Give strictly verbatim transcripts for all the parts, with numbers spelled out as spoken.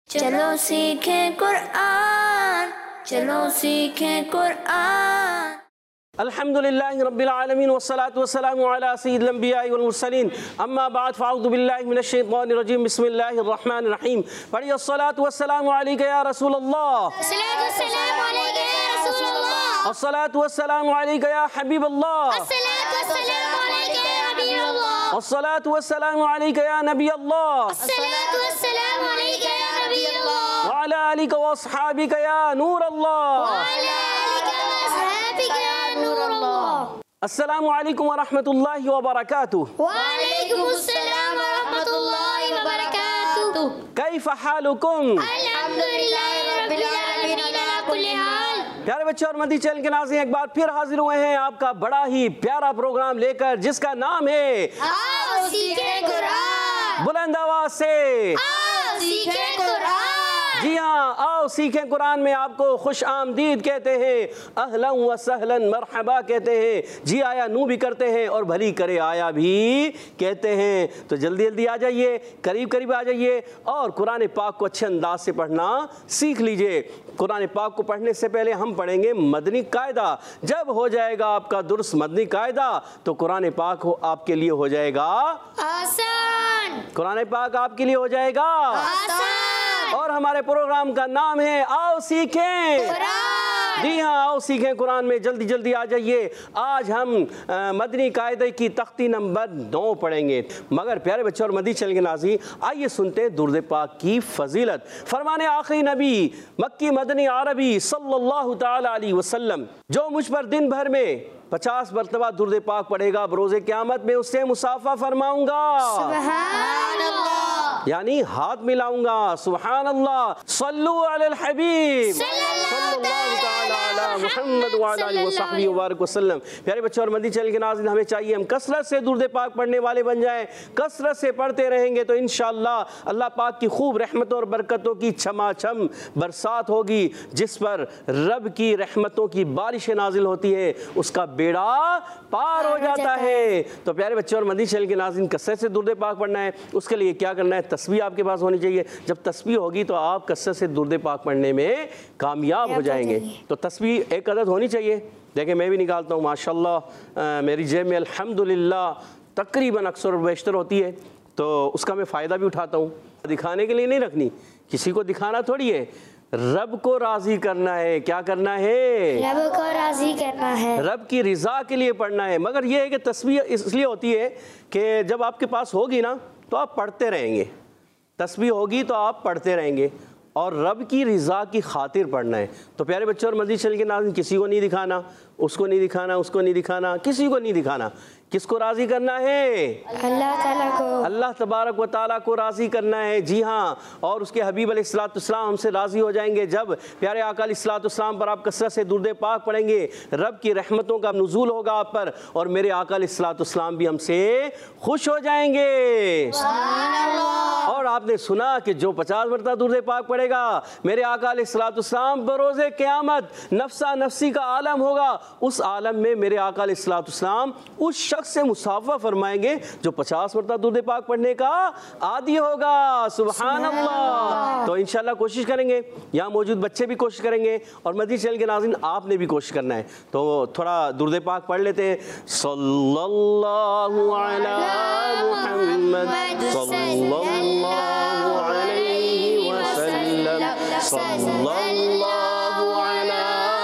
چلو سیکھیں قرآن، چلو سیکھیں قرآن۔ الحمدللہ رب العالمین والصلاة والسلام علی سید الانبیاء والمرسلین، اما بعد فاعوذ باللہ من الشیطان الرجیم، بسم اللہ الرحمن الرحیم۔ پڑھیے الصلاة والسلام علیک یا رسول اللہ، الصلاۃ والسلام علیک یا رسول اللہ، الصلاة والسلام علیک یا حبیب اللہ، الصلاۃ والسلام علیک یا حبیب اللہ، الصلاة والسلام علیک یا نبی اللہ، الصلاۃ والسلام علیک یا نبی اللہ، وعلی آلک واصحابک یا نور اللہ، وعلی آلک واصحابک یا نور اللہ۔ السلام علیکم ورحمۃ اللہ وبرکاتہ۔ وعلیکم السلام ورحمۃ اللہ وبرکاتہ۔ کیف حالکم؟ الحمدللہ رب العالمین علی کل حال۔ پیارے بچے اور مدنی چینل کے ناظرین، ایک بار پھر حاضر ہوئے ہیں آپ کا بڑا ہی پیارا پروگرام لے کر، جس کا نام ہے آؤ سیکھیں قرآن، بلند آواز سے آؤ سیکھیں قرآن۔ جی ہاں، آؤ سیکھیں قرآن میں آپ کو خوش آمدید کہتے ہیں، اہلا و سہلا مرحبا کہتے ہیں، جی آیا نو بھی کرتے ہیں اور بھلی کرے آیا بھی کہتے ہیں۔ تو جلدی جلدی آ جائیے، قریب قریب آ جائیے اور قرآن پاک کو اچھے انداز سے پڑھنا سیکھ لیجئے۔ قرآن پاک کو پڑھنے سے پہلے ہم پڑھیں گے مدنی قاعدہ۔ جب ہو جائے گا آپ کا درست مدنی قاعدہ تو قرآن پاک ہو آپ کے لیے ہو جائے گا آسان، قرآن پاک آپ کے لیے ہو جائے گا آسان۔ اور ہمارے پروگرام کا نام ہے آؤ سیکھیں قرآن۔ جی ہاں، آؤ سیکھیں قرآن میں جلدی جلدی آ جائیے۔ آج ہم مدنی قاعدے کی تختی نمبر نو پڑھیں گے، مگر پیارے بچے اور مدنی چینل کے ناظرین، آئیے سنتے ہیں درود پاک کی فضیلت۔ فرمان آخری نبی مکی مدنی عربی صلی اللہ تعالی علیہ وسلم، جو مجھ پر دن بھر میں پچاس مرتبہ درود پاک پڑھے گا، بروز قیامت میں اس سے مصافحہ فرماؤں گا، سبحان اللہ، یعنی ہاتھ ملاؤں گا۔ سبحان اللہ، صلو علی الحبیب صلی اللہ تعالی علی محمد وعلی آلہ وصحبہ وبارک وسلم۔ پیارے بچوں اور مدنی چینل کے ناظرین، ہمیں چاہیے ہم کثرت سے درود پاک پڑھنے والے بن جائیں، کثرت سے پڑھتے رہیں گے تو انشاءاللہ اللہ پاک کی خوب رحمتوں اور برکتوں کی چھما چھم برسات ہوگی۔ جس پر رب کی رحمتوں کی بارشیں نازل ہوتی ہے، اس کا بیڑا پار ہو جاتا ہے۔ تو پیارے بچے اور مدنی چینل کے ناظرین، کثرت سے درود پاک پڑھنا ہے، اس کے لیے کیا کرنا ہے؟ تسبیح آپ کے پاس ہونی چاہیے۔ جب تسبیح ہوگی تو آپ کثرت سے درود پاک پڑھنے میں کامیاب ہو جائیں گے۔ تو تسبیح ایک عدد ہونی چاہیے، دیکھیں میں بھی نکالتا ہوں، ماشاءاللہ میری جیب میں الحمدللہ تقریباً اکثر و بیشتر ہوتی ہے، تو اس کا میں فائدہ بھی اٹھاتا ہوں۔ دکھانے کے لیے نہیں رکھنی، کسی کو دکھانا تھوڑی ہے، رب کو راضی کرنا ہے۔ کیا کرنا ہے؟ رب کو راضی کرنا ہے، رب کی رضا کے لیے پڑھنا ہے۔ مگر یہ ہے کہ تسبیح اس لیے ہوتی ہے کہ جب آپ کے پاس ہوگی نا تو آپ پڑھتے رہیں گے، تسبیح ہوگی تو آپ پڑھتے رہیں گے، اور رب کی رضا کی خاطر پڑھنا ہے۔ تو پیارے بچوں اور مدنی چینل کے ناظرین، کسی کو نہیں دکھانا، اس کو نہیں دکھانا، اس کو نہیں دکھانا، کسی کو نہیں دکھانا۔ کس کو راضی کرنا ہے؟ اللہ تعالیٰ کو، اللہ تبارک و تعالیٰ کو راضی کرنا ہے۔ جی ہاں، اور اس کے حبیب علیہ الصلوۃ والسلام ہم سے راضی ہو جائیں گے جب پیارے آقا علیہ الصلوۃ والسلام پر آپ کثرت سے درود پاک پڑھیں گے، رب کی رحمتوں کا نزول ہوگا آپ پر، اور میرے آقا علیہ الصلوۃ والسلام بھی ہم سے خوش ہو جائیں گے۔ اور آپ نے سنا کہ جو پچاس مرتبہ درود پاک پڑھے گا، میرے آقا علیہ الصلوۃ والسلام بروز قیامت نفسا نفسی کا عالم ہوگا، اس عالم میں میرے آقا علیہ الصلوۃ والسلام اس شخص سے مصافحہ فرمائیں گے جو پچاس مرتبہ درود پاک پڑھنے کا عادی ہوگا۔ سبحان اللہ۔ تو انشاءاللہ کوشش کریں گے، یہاں موجود بچے بھی کوشش کریں گے، اور مدنی چینل کے ناظرین آپ نے بھی کوشش کرنا ہے۔ تو تھوڑا درود پاک پڑھ لیتے ہیں۔ صلی اللہ علی محمد صلی اللہ علیہ وسلم، صلی اللہ علی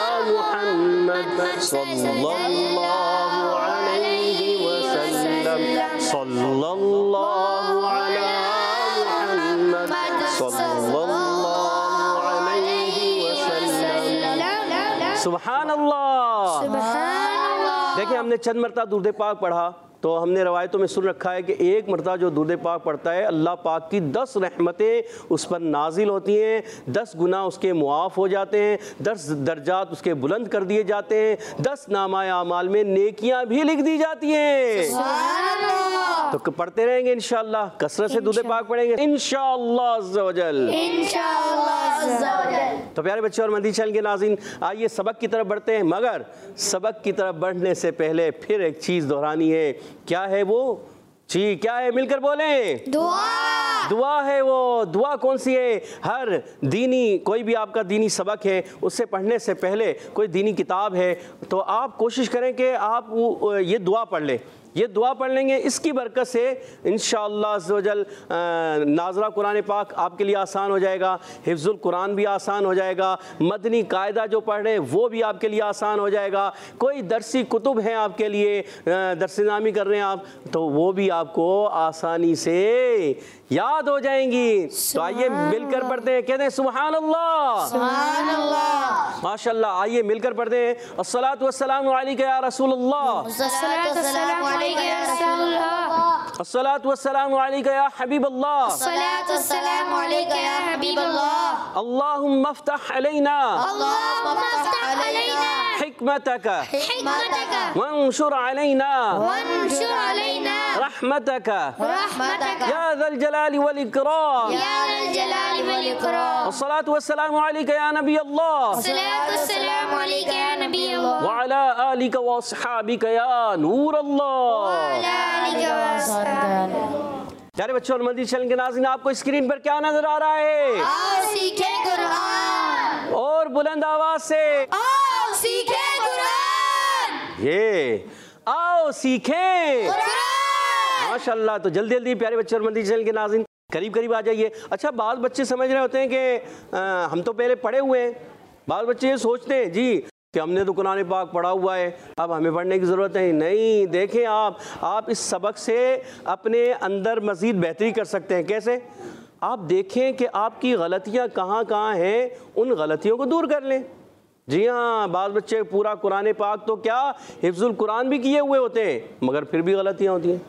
محمد صلی اللہ علیہ وسلم، صلی اللہ علی محمد صلی اللہ علیہ وسلم۔ سبحان اللہ۔ دیکھیں ہم نے چند مرتبہ درود پاک پڑھا تو ہم نے روایتوں میں سن رکھا ہے کہ ایک مرتبہ جو درود پاک پڑھتا ہے، اللہ پاک کی دس رحمتیں اس پر نازل ہوتی ہیں، دس گناہ اس کے معاف ہو جاتے ہیں، دس درجات اس کے بلند کر دیے جاتے ہیں، دس نامہ اعمال میں نیکیاں بھی لکھ دی جاتی ہیں۔ تو پڑھتے رہیں گے انشاءاللہ، کثرت سے درود پاک پڑھیں گے انشاءاللہ عز و جل۔ تو پیارے بچے اور مدنی چینل کے ناظرین، آئیے سبق کی طرف بڑھتے ہیں، مگر سبق کی طرف بڑھنے سے پہلے پھر ایک چیز دہرانی ہے۔ کیا ہے وہ؟ جی کیا ہے؟ مل کر بولیں۔ دعا۔ دعا ہے وہ دعا کون سی ہے؟ ہر دینی کوئی بھی آپ کا دینی سبق ہے اس سے پڑھنے سے پہلے کوئی دینی کتاب ہے تو آپ کوشش کریں کہ آپ یہ دعا پڑھ لیں. یہ دعا پڑھ لیں گے اس کی برکت سے انشاءاللہ عز و جل ناظرہ قرآن پاک آپ کے لیے آسان ہو جائے گا, حفظ القرآن بھی آسان ہو جائے گا, مدنی قاعدہ جو پڑھ رہے ہیں وہ بھی آپ کے لیے آسان ہو جائے گا, کوئی درسی کتب ہیں آپ کے لیے درس نامی کر رہے ہیں آپ تو وہ بھی آپ کو آسانی سے یاد ہو جائیں گی. تو آئیے مل کر پڑھتے ہیں, کہتے ہیں سبحان اللہ سبحان اللہ ماشاء اللہ. آئیے مل کر پڑھتے ہیں الصلاۃ والسلام علیک یا رسول اللہ, الصلاۃ والسلام علیک یا رسول اللہ, الصلاۃ والسلام علیک یا حبیب اللہ, الصلاۃ والسلام علیک یا حبیب اللہ, اللہم افتح علینا اللہم افتح علینا حکمتک حکمتک وانشر علینا وانشر علینا رحمتک رحمتک یا ذا الجلال والاکرام, یا ذا الجلال والاکرام, الصلاۃ والسلام علیک یا نبی اللہ الصلاۃ والسلام علیک یا نبی اللہ وعلی آلک واصحابک یا نور اللہ. وعلی آلک وصحبہ. پیارے بچوں اور مدنی چینل کے ناظرین, آپ کو اسکرین پر کیا نظر آ رہا ہے؟ آؤ سیکھیں قرآن, اور بلند آواز سے آؤ سیکھیں قرآن, یہ آؤ سیکھیں قرآن. ماشاءاللہ. تو جلدی جلدی پیارے بچے اور مدنی چینل کے ناظرین قریب قریب آ جائیے. اچھا بعض بچے سمجھ رہے ہوتے ہیں کہ ہم تو پہلے پڑھے ہوئے ہیں, بعض بچے یہ سوچتے ہیں جی کہ ہم نے تو قرآن پاک پڑھا ہوا ہے اب ہمیں پڑھنے کی ضرورت ہے نہیں. دیکھیں آپ آپ اس سبق سے اپنے اندر مزید بہتری کر سکتے ہیں. کیسے؟ آپ دیکھیں کہ آپ کی غلطیاں کہاں کہاں ہیں, ان غلطیوں کو دور کر لیں. جی ہاں, بعض بچے پورا قرآن پاک تو کیا حفظ القرآن بھی کیے ہوئے ہوتے ہیں مگر پھر بھی غلطیاں ہوتی ہیں.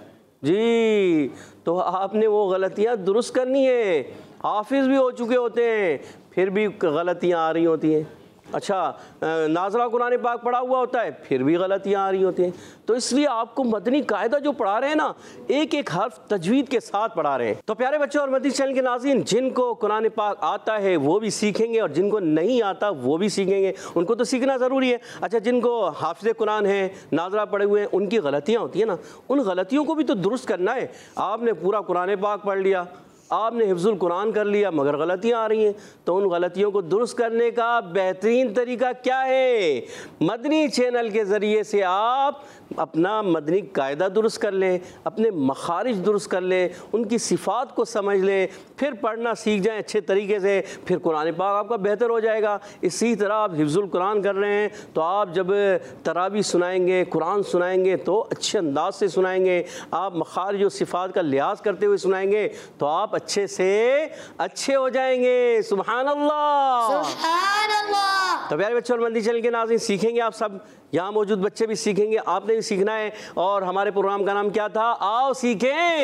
جی تو آپ نے وہ غلطیاں درست کرنی ہے. حافظ بھی ہو چکے ہوتے ہیں پھر بھی غلطیاں آ رہی ہوتی ہیں. اچھا ناظرہ قرآن پاک پڑھا ہوا ہوتا ہے پھر بھی غلطیاں آ رہی ہوتی ہیں. تو اس لیے آپ کو مدنی قاعدہ جو پڑھا رہے ہیں نا ایک ایک حرف تجوید کے ساتھ پڑھا رہے ہیں. تو پیارے بچوں اور مدنی چینل کے ناظرین, جن کو قرآن پاک آتا ہے وہ بھی سیکھیں گے اور جن کو نہیں آتا وہ بھی سیکھیں گے. ان کو تو سیکھنا ضروری ہے. اچھا جن کو حافظ قرآن ہے, ناظرہ پڑھے ہوئے ہیں, ان کی غلطیاں ہوتی ہیں نا, ان غلطیوں کو بھی تو درست کرنا ہے. آپ نے پورا قرآن پاک پڑھ لیا, آپ نے حفظ القرآن کر لیا مگر غلطیاں آ رہی ہیں, تو ان غلطیوں کو درست کرنے کا بہترین طریقہ کیا ہے؟ مدنی چینل کے ذریعے سے آپ اپنا مدنی قاعدہ درست کر لیں, اپنے مخارج درست کر لیں, ان کی صفات کو سمجھ لیں, پھر پڑھنا سیکھ جائیں اچھے طریقے سے, پھر قرآن پاک آپ کا بہتر ہو جائے گا. اسی طرح آپ حفظ القرآن کر رہے ہیں تو آپ جب تراویح سنائیں گے, قرآن سنائیں گے تو اچھے انداز سے سنائیں گے. آپ مخارج و صفات کا لحاظ کرتے ہوئے سنائیں گے تو آپ اچھے سے اچھے ہو جائیں گے. سبحان اللہ سبحان اللہ. تو پیارے بچوں اور مدنی چینل کے ناظرین سیکھیں گے آپ سب, یہاں موجود بچے بھی سیکھیں گے, آپ نے بھی سیکھنا ہے. اور ہمارے پروگرام کا نام کیا تھا؟ آؤ سیکھیں.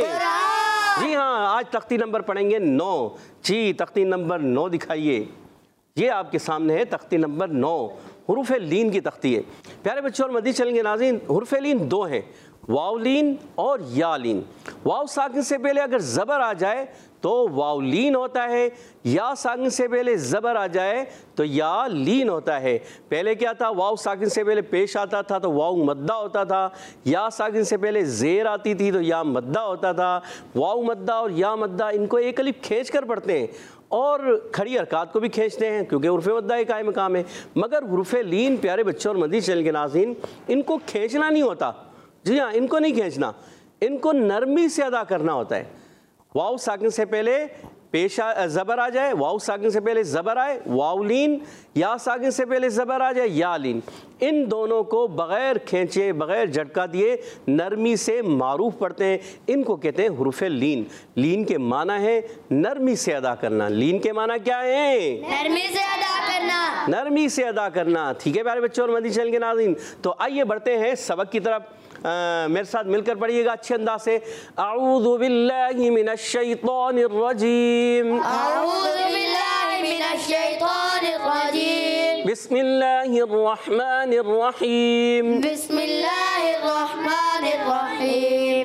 جی ہاں, آج تختی نمبر پڑھیں گے نو. جی تختی نمبر نو دکھائیے, یہ آپ کے سامنے ہے تختی نمبر نو, حروف لین کی تختی ہے. پیارے بچوں اور مدنی چینل کے ناظرین حروف لین دو ہیں, واو لین اور یا لین. واو ساکن سے پہلے اگر زبر آ جائے تو واو لین ہوتا ہے, یا ساکن سے پہلے زبر آ جائے تو یا لین ہوتا ہے. پہلے کیا تھا؟ واو ساکن سے پہلے پیش آتا تھا تو واو مدہ ہوتا تھا, یا ساکن سے پہلے زیر آتی تھی تو یا مدہ ہوتا تھا. واو مدہ اور یا مدہ ان کو ایک الف کھینچ کر پڑھتے ہیں اور کھڑی حرکات کو بھی کھینچتے ہیں کیونکہ حروف مدہ ایک قائم مقام ہے. مگر حروف لین پیارے بچوں اور مدنی چینل کے ناظرین ان کو کھینچنا نہیں ہوتا. جی ہاں, ان کو نہیں کھینچنا, ان کو نرمی سے ادا کرنا ہوتا ہے. واو ساکن سے پہلے پیش زبر آ جائے, واو ساکن سے پہلے زبر آئے واو لین, یا ساکن سے پہلے زبر آ جائے یا لین. ان دونوں کو بغیر کھینچے بغیر جھٹکا دیے نرمی سے معروف پڑھتے ہیں. ان کو کہتے ہیں حروف لین. لین کے معنی ہے نرمی سے ادا کرنا. لین کے معنی کیا ہے؟ نرمی سے ادا کرنا. نرمی سے ادا کرنا. ٹھیک ہے پیارے بچوں اور مدنی چینل کے ناظرین, تو آئیے بڑھتے ہیں سبق کی طرف. میرے ساتھ مل کر پڑھیے گا اچھے انداز سے. اعوذ باللہ من الشیطان الرجیم, اعوذ باللہ من الشیطان الرجیم, بسم اللہ الرحمن الرحیم. بسم اللہ الرحمن الرحیم.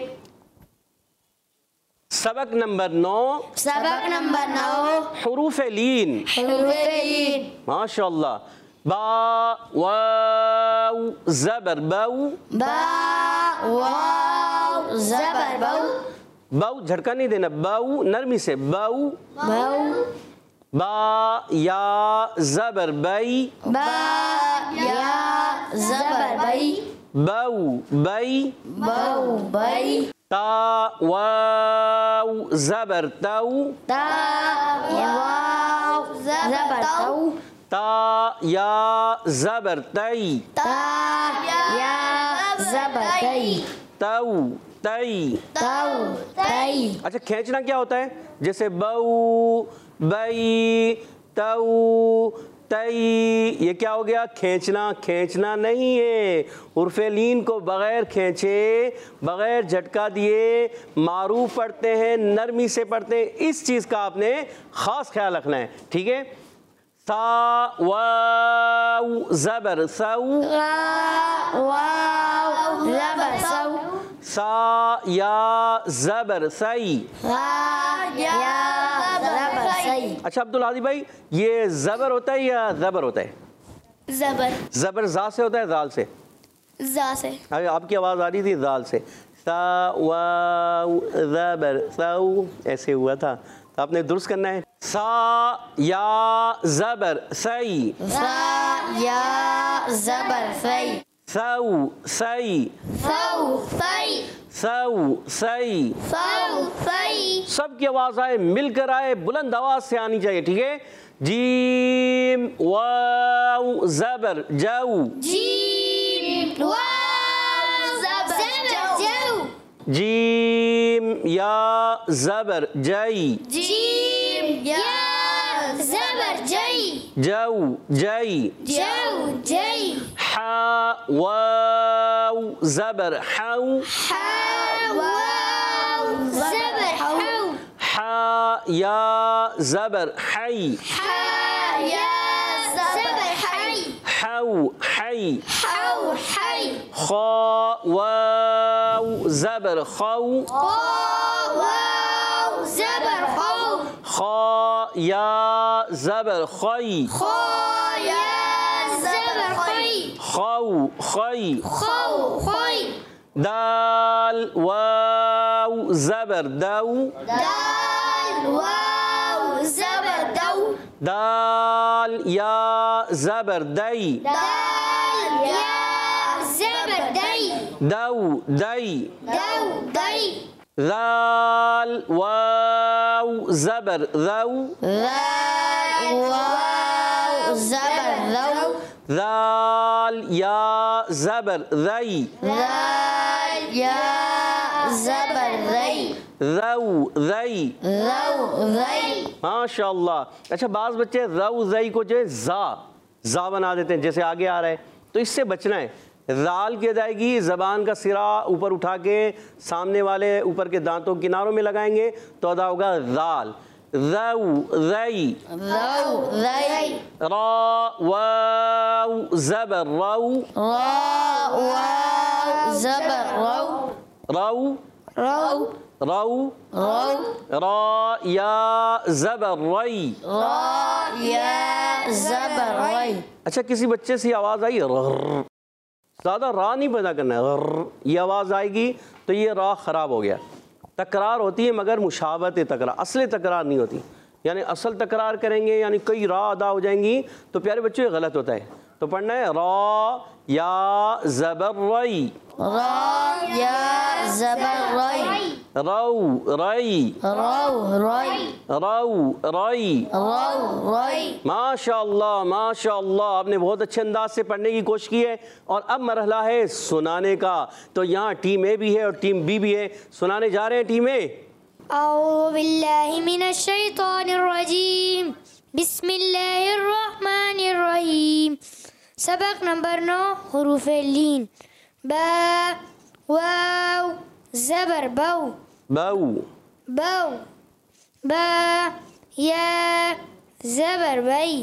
سبق نمبر نو, سبق نمبر نو, حروف لین. حروف لین. ماشاء اللہ. با واو زبر بو, با واو زبر بو, باؤ جھٹکا نہیں دینا, باؤ نرمی سے, باؤ. باؤ. با یا زبر بئی, با یا زبر بئی, باؤ بئی. باؤ بئی. تا واو زبر تو, تا واو زبر تو, تا یا زبر تی, تا یا زبر تی, تو تی. تو تی. اچھا کھینچنا کیا ہوتا ہے؟ جیسے بو بئی تو تی, یہ کیا ہو گیا؟ کھینچنا. کھینچنا نہیں ہے, حرف لین کو بغیر کھینچے, بغیر جھٹکا دیے معروف پڑھتے ہیں, نرمی سے پڑھتے ہیں. اس چیز کا آپ نے خاص خیال رکھنا ہے, ٹھیک ہے؟ تا واو زبر ثو, واو زبر سو, سا یا زبر سی. یا زبر سی. اچھا عبدالعادی بھائی, یہ زبر ہوتا ہے یا زبر ہوتا ہے؟ زبر. زبر زا سے ہوتا ہے زال سے؟ زا سے. ابھی آپ کی آواز آ رہی تھی زال سے. سا واو زبر ثو, ایسے ہوا تھا, تو آپ نے درست کرنا ہے. سا یا زبر سی, سا یا زبر سی, ثو سی, ثو سی, ثو سی. ثو سی. سب کی آواز آئے, مل کر آئے, بلند آواز سے آنی چاہیے, ٹھیک ہے؟ جیم واو زبر جو, جیم واو زبر جو, جیم یا زبر جئی, جیم یا زبر جئی, جو جئی. جو جئی. حا واو زبر حو, حا واو زبر حو, حا یا زبر حی, حا یا زبر حی, حو حی. حو حی. خا واو زبر خو, خا واو زبر خو, خا یا زبر خی, خا یا زبر خی, خو خی. خو خی. دال واو زبر دو, دال واو زبر دو, دال یا زبر دی, دال یا زبر دی, دو دی. دو دی. ذال واو زبر ذو, ذال واو زبر ذو, ذال یا زبر ذی, ذال یا زبر ذی, ذو ذی. ذو ذی. ماشاء اللہ. اچھا بعض بچے ذو ذی کو جو ہے زا زا بنا دیتے ہیں, جیسے آگے آ رہا ہے, تو اس سے بچنا ہے. ذال کی جائے گی, زبان کا سرا اوپر اٹھا کے سامنے والے اوپر کے دانتوں کناروں میں لگائیں گے تو ادا ہوگا ذال. ذو ذی. ذو ذی. را واو زبر رو, را واو زبر رو, رو رو رو. رو. را یا زبر ری, را یا زبر ری. اچھا کسی بچے سے آواز آئی رر, زیادہ را نہیں پیدا کرنا ہے, رر یہ آواز آئے گی تو یہ را خراب ہو گیا. تکرار ہوتی ہے مگر مشابہت تکرار, اصل تکرار نہیں ہوتی. یعنی اصل تکرار کریں گے یعنی کئی را ادا ہو جائیں گی تو پیارے بچوں یہ غلط ہوتا ہے. تو پڑھنا ہے را یا زبر ری, را یا زبر ری, رو ری, رو ری, رو ری. رو ری. ماشاء اللہ ماشاء اللہ, آپ نے بہت اچھے انداز سے پڑھنے کی کوشش کی ہے. اور اب مرحلہ ہے سنانے کا. تو یہاں ٹیم اے بھی ہے اور ٹیم بی بھی ہے. سنانے جا رہے ہیں ٹیم اے. اعوذ باللہ من الشیطان الرجیم, بسم اللہ الرحمن الرحیم. سبق نمبر نو, حروف لین. با واو زبر بو, بو, بو. با یا زبر بی,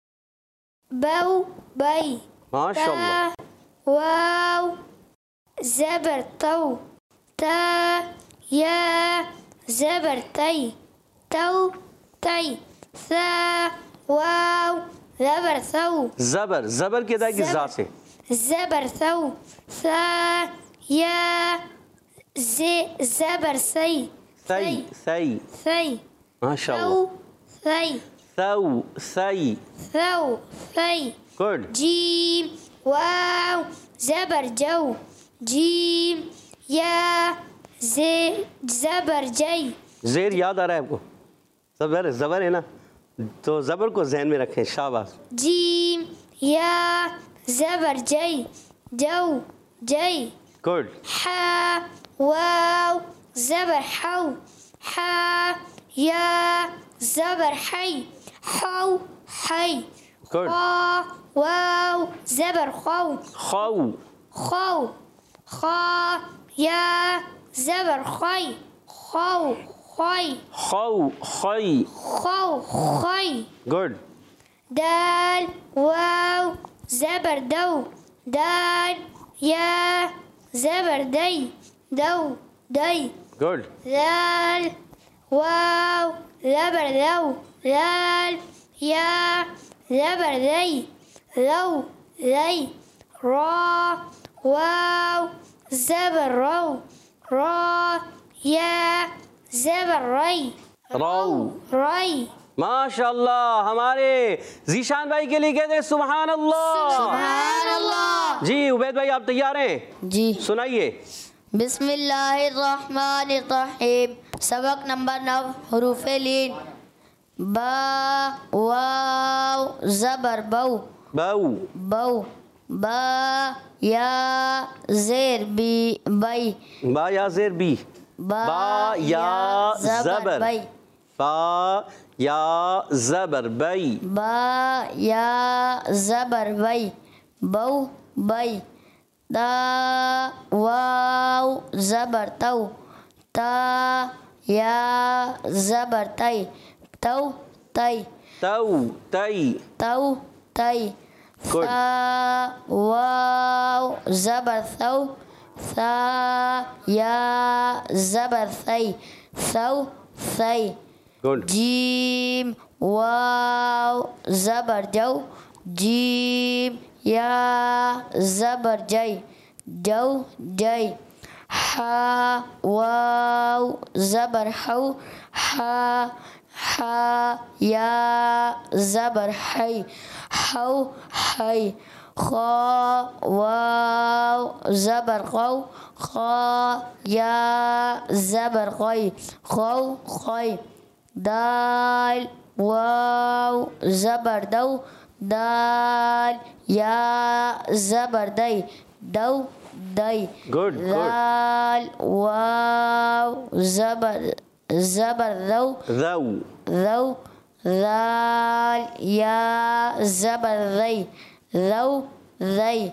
بو بی. ماشاء اللہ. تا واو زبر تو, تا یا زبر تی, تو تی. ثا واو زبر ثو, زبر زبر کی ادائیگی زا سے, زبر ثو. ثا یا ز زبر سی, ثی ثی ثی ماشاء ثو اللہ ثی ثو ثی ثو ثی گڈ جیم واو زبر جو جیم یا زے زبر جی زیر یاد آ رہا ہے آپ کو زبر زبر ہے نا تو زبر کو ذہن میں رکھیں شاباش جیم یا زبر جی جو جی گڈ حا واو زبر حو حا یا زبر حی حو حی گڈ خا واو زبر خو خو خو خا یا زبر خی خو خی خو خی خو خی گڈ دال واو زبر دو دال یا زبر دی دو دی گڈ ذال واو زبر ذو ذال یا زبر ذی ذو ذی را واو زبر رو را یا زبر ری رو ری ماشاء اللہ ہمارے ذیشان بھائی کے لیے کہتے ہیں سبحان اللہ سبحان اللہ جی عبید بھائی آپ تیار ہیں جی سنائیے بسم اللہ الرحمن الرحیم سبق نمبر نو حروف لین با واو زبر بو بو بو با یا زیر بی بی با یا زیر بی با با یا زبر بی با یا زبر بی با یا زبر بی بو بی دا واو زبر تو تا یا زبر تی تو تی تو تی تو تی Good. ثا واو زبر ثو ثا یا زبر ثی ثو ثی گڈ جیم واو زبر جو جیم یا زبر جی جو جی حا واو زبر حو حا حا یا زبر حی حو حی خا واو زبر خو خا یا زبر خی خو خی دال واو زبر دو دال یا زبر دی دو دی Good, good. دال واو زبر زبر ذو ذو ذو ذال یا زبر ذی ذو ذی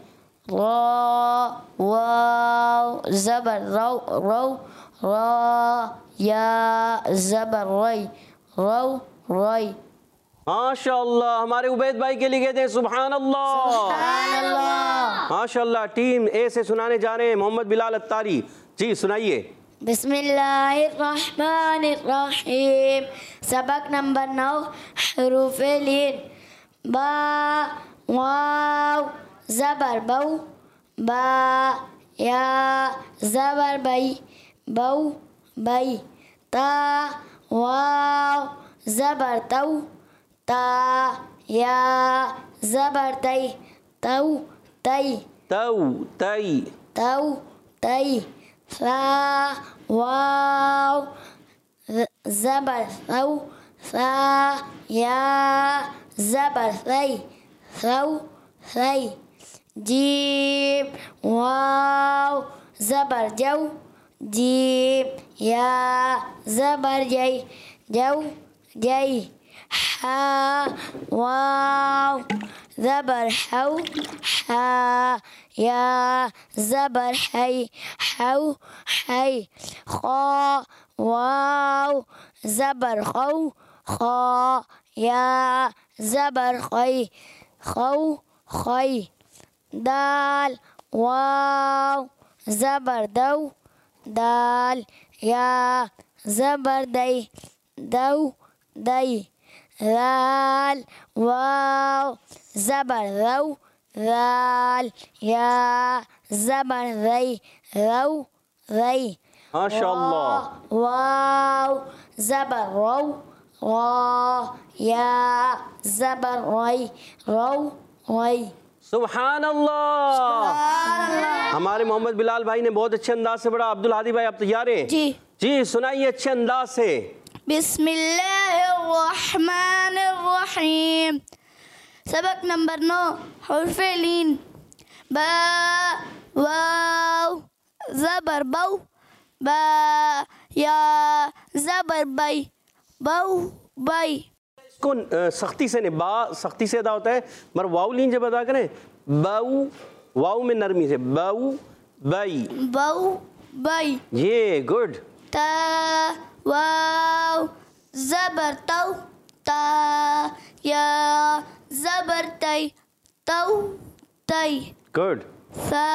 را واو زبر رو رو را یا زبر ری رو ری ماشاء اللہ ہمارے عبید بھائی کے لیے کہتے ہیں سبحان اللہ سبحان اللہ ماشاء اللہ ٹیم اے سے سنانے جا رہے ہیں محمد بلال اتاری جی سنائیے بسم اللہ الرحمن الرحیم سبق نمبر نو حروف لین با واو زبر بو با یا زبر بی بو بی تا واو زبر تو تا یا زبر تی تو تی تو تی تو تی ثا واو زبر ثو ثا یا زبر ثی ثو ثی جیم واو زبر جو جیم یا زبر جی جو جی حا واو زبر حو حا یا زبر حی حو حی خا واو زبر خو خا یا زبر خی خو خی دال واو زبر دو دال یا زبر دی دو دی ذال واو زبر ذو ذال یا زبر ذی ذو ذی ماشاء اللہ. واو زبر رو را یا زبر ری رو ری. سبحان اللہ. ہمارے محمد بلال بھائی نے بہت اچھے انداز سے پڑھا. عبد الحادی بھائی آپ تیار ہیں؟ جی جی سنائیے اچھے انداز سے. بسم اللہ الرحمن الرحیم. سبق نمبر نو حرف لین. با واو زبر بو با یا زبر بی بو بی. اس کو سختی سے نہیں، با سختی سے ادا ہوتا ہے، مگر واو لین جب ادا کریں باؤ، واو میں نرمی سے باؤ بائی. بو بی. یہ گڈ. تا واو زبر تو تا یا زبر تی تو تی. گڈ. ثا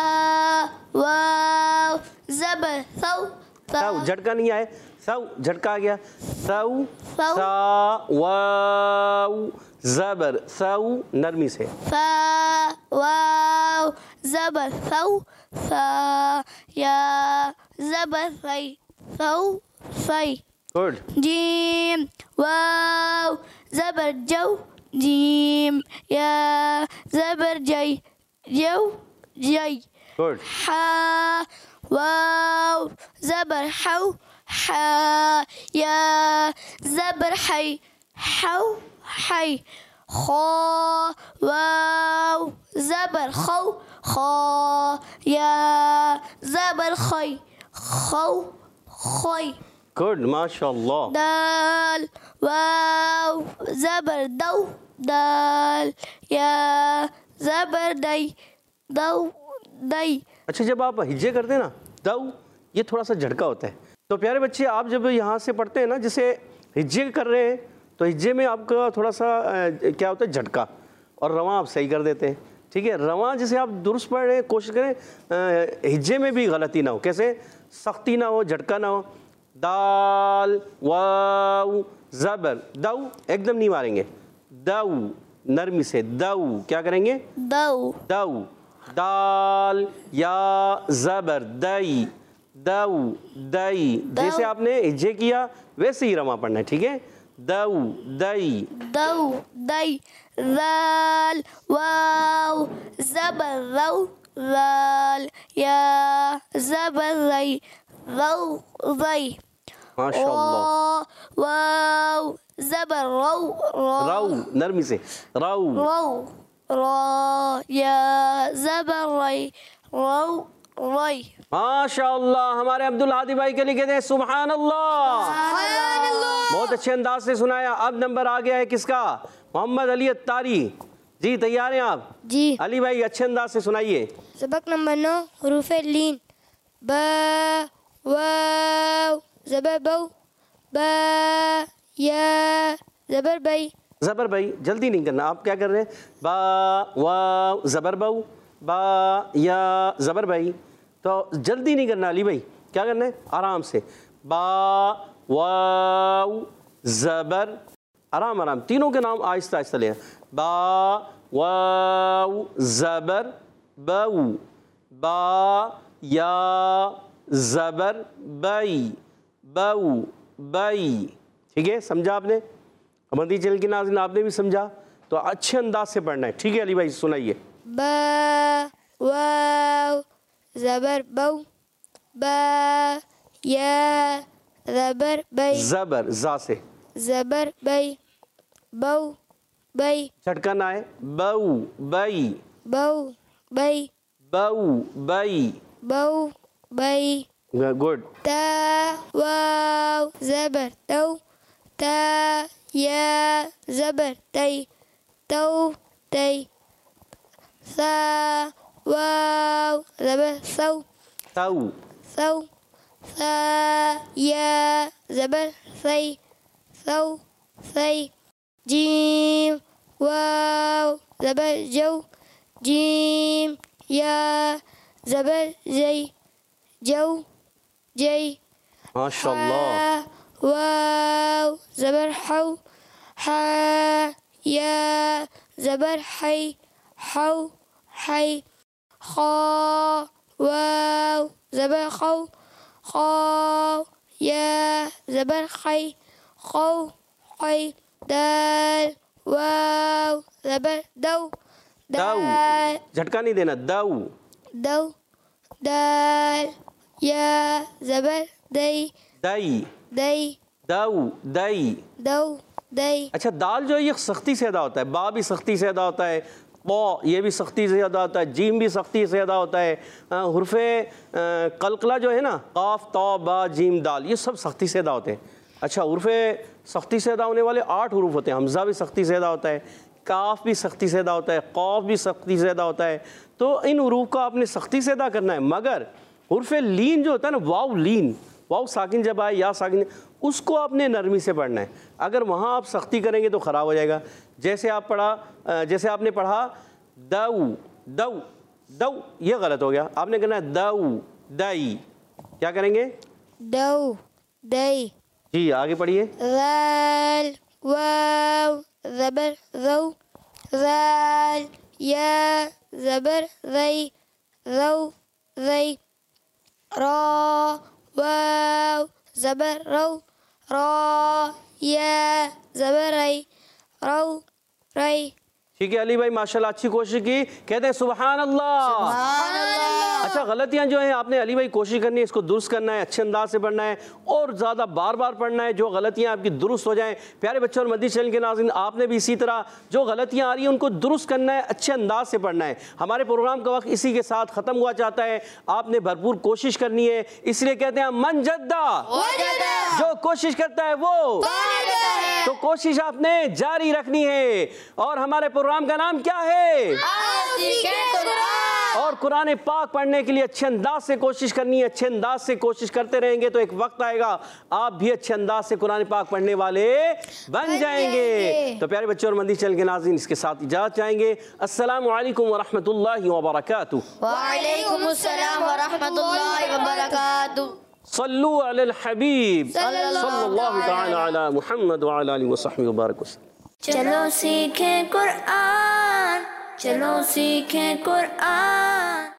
واو زبر ثو سو جھٹکا نہیں آئے، سو جھٹکا آ گیا. سو سو. سا واو زبر سو نرمی سے. فا واو زبر ثو ثا یا زبر ثی ثو ثی. گڈ. جیم واو زبر جو جیم یا زبر جی جو جی. گڈ. حا واو زبر حو حا یا زبر حی حو حی. خا واو زبر خو خا یا زبر خی خو خی. گڈ ماشاء اللہ. دال واو زبر دو دال یا زبر دی دو دی. اچھا جب آپ ہجے کرتے ہیں نا دو، یہ تھوڑا سا جھٹکا ہوتا ہے. تو پیارے بچے آپ جب یہاں سے پڑھتے ہیں نا جیسے ہجے کر رہے ہیں تو ہجے میں آپ کا تھوڑا سا کیا ہوتا ہے جھٹکا، اور رواں آپ صحیح کر دیتے ہیں. ٹھیک ہے، رواں جیسے آپ درست پڑھ رہے ہیں کوشش کریں ہجے میں بھی غلطی نہ ہو. کیسے؟ سختی نہ ہو، جھٹکا نہ ہو. دال واو زبر دو ایک دم نہیں ماریں گے، دو نرمی سے. دو کیا کریں گے؟ دو دو. دال یا زبر دئی دو دئی. جیسے آپ نے ہجے کیا ویسے ہی رواں پڑھنا ہے. ٹھیک ہے، دو دئی. دو دی. ذال واو زبر رو ذال یا زبر ری رو ری. ماشاء اللہ. را واو زبر رو رو نرمی سے. رو رو را یا زبر ری رو ری. ماشاء اللہ. ہمارے عبد الحادی بھائی کے لیے کہتے ہیں سبحان اللہ. بہت اچھے انداز سے سنایا. اب نمبر آ گیا ہے کس کا؟ محمد علی اتاری. جی تیار ہیں آپ؟ جی. علی بھائی اچھے انداز سے سنائیے. سبق نمبر نو حروف لین. با واو زبر بو با یا زبر بی. زبر بھائی جلدی نہیں کرنا. آپ کیا کر رہے ہیں؟ با واو زبر بو با یا زبر بھائی. تو جلدی نہیں کرنا علی بھائی، کیا کرنا ہے؟ آرام سے. با واو زبر، آرام آرام، تینوں کے نام آہستہ آہستہ لیں. با واو زبر بو با یا زبر بئی بو بئی. ٹھیک ہے، سمجھا آپ نے؟ مدنی چینل کے ناظرین آپ نے بھی سمجھا، تو اچھے انداز سے پڑھنا ہے. ٹھیک ہے علی بھائی سنائیے. با واو زبر بو با یا زبر بی زبر زا سے زبر بی بو بی جھٹکا نہ ہے. بو بئی بو بی بو بئی. بو بی. گڈ. تا واو زبر تو تا یا زبر تی تو تی. ثا واو زبر ثو تو ثو ثا یا زبر ثی ثو ثی. جیم واو زبر جو جیم یا زبر جی جو جی. ماشاء اللہ. واو زبر حو حا یا زبر حی حو حی. خا واو زبر خو خاء یا زبر خی خو خی دال واو زبر دو دو دال جھٹکا نہیں دینا دو دو دال یا زبر دی دئی دی دو دئی دو دی اچھا دال جو ہے یہ سختی سے ادا ہوتا ہے، با بھی سختی سے ادا ہوتا ہے، قا یہ بھی سختی سے ادا ہوتا ہے، جیم بھی سختی سے ادا ہوتا ہے، حرف قلقلہ جو ہے نا قاف تا با جیم دال یہ سب سختی سے ادا ہوتے ہیں۔ اچھا حرف سختی سے ادا ہونے والے آٹھ حروف ہوتے ہیں، حمزہ بھی سختی سے ادا ہوتا ہے، کاف بھی سختی سے ادا ہوتا ہے، قاف بھی سختی سے ادا ہوتا ہے، تو ان حروف کو آپ نے سختی سے ادا کرنا ہے۔ مگر حرف لین جو ہوتا ہے نا واو لین، واو ساکن جب آئے یا ساکن اس کو آپ نے نرمی سے پڑھنا ہے، اگر وہاں آپ سختی کریں گے تو خراب ہو جائے گا۔ جیسے آپ پڑھا جیسے آپ نے پڑھا دو دو دو یہ غلط ہو گیا، آپ نے کہنا ہے دو دئی، کیا کریں گے؟ دو دی جی آگے پڑھیے۔ ذال واو زبر ذو ذال یا زبر ذی ذو ذی را واو زبر رو را یا زبر ری رو ری۔ ٹھیک ہے علی بھائی ماشاءاللہ اچھی کوشش کی، کہتے ہیں سبحان اللہ۔ اچھا غلطیاں جو ہیں آپ نے علی بھائی کوشش کرنی ہے اس کو درست کرنا ہے، اچھے انداز سے پڑھنا ہے اور زیادہ بار بار پڑھنا ہے، جو غلطیاں آپ کی درست ہو جائیں۔ پیارے بچوں اور مدنی چینل کے ناظرین آپ نے بھی اسی طرح جو غلطیاں آ رہی ہیں ان کو درست کرنا ہے، اچھے انداز سے پڑھنا ہے۔ ہمارے پروگرام کا وقت اسی کے ساتھ ختم ہوا چاہتا ہے، آپ نے بھرپور کوشش کرنی ہے، اس لیے کہتے ہیں من جدہ جو کوشش کرتا ہے وہ، تو کوشش آپ نے جاری رکھنی ہے۔ اور ہمارے پروگرام کا نام کیا ہے؟ اور قرآن پاک پڑھنے کے لیے اچھے انداز سے کوشش کرنی ہے، اچھے انداز سے کوشش کرتے رہیں گے تو ایک وقت آئے گا آپ بھی اچھے انداز سے قرآن پاک پڑھنے والے بن جائیں گے۔ تو پیارے بچوں اور مدنی چینل کے ناظرین اس کے ساتھ اجازت چاہیں گے۔ السلام علیکم ورحمۃ اللہ وبرکاتہ۔ وعلیکم السلام ورحمۃ اللہ وبرکاتہ۔ صلو علی الحبیب صلی اللہ تعالی علی محمد وعلی آلہ وصحبہ وبارک وسلم۔ چلو سیکھیں قرآن، چلو سیکھیں قرآن۔